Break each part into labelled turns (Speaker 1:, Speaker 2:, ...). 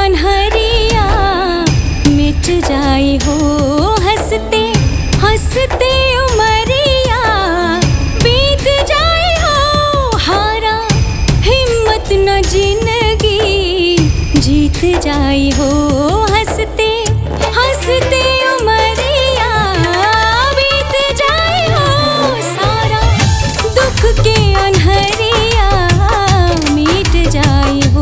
Speaker 1: अनहरिया मिट जाई हो हंसते हंसते उमरिया बीत जाए हो हारा हिम्मत न जिंदगी जीत जाई हो हंसते हंसते उमरिया बीत जाए हो सारा दुख के अनहरिया मिट जाई हो।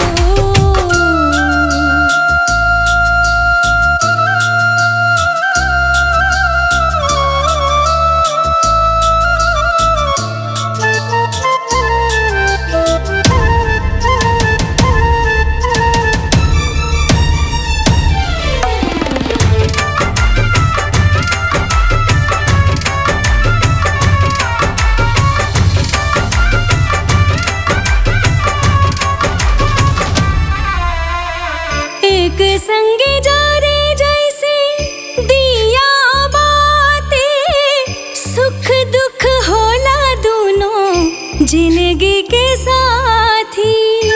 Speaker 1: एक संगे जा रे जैसे दिया बाते सुख दुख होला दोनों जिंदगी के साथी।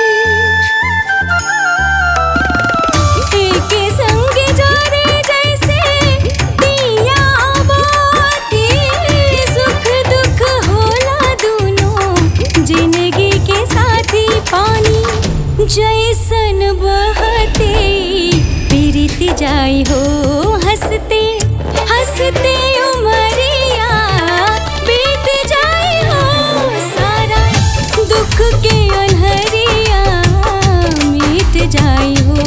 Speaker 1: एक संगे जा रे जैसे दिया बाते सुख दुख होला दोनों जिंदगी के साथी। पानी जैसन बहते पीरित जाई हो हंसते हंसते उमरिया बीत जाई हो सारा दुख के अनहरिया मिट जाई हो।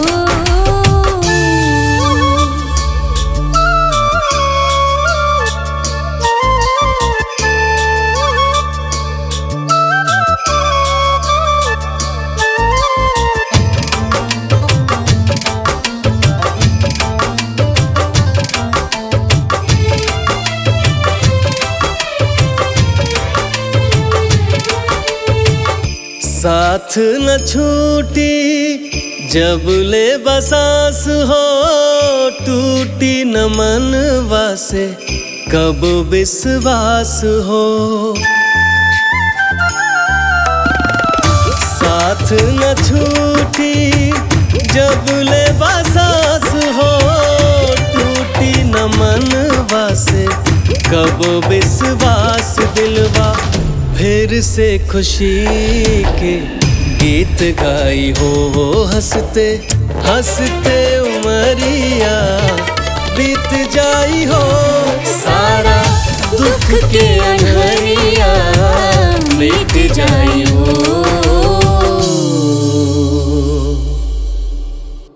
Speaker 2: साथ न छूटी जब ले बसास हो टूटी न मनवा से कब विश्वास हो। साथ न छूटी जब ले बसास हो टूटी न मनवा से कब विश्वास। दिलवा फिर से खुशी के गीत गाई हो हंसते हंसते उमरिया बीत जाई हो सारा दुख के अनहरिया मिट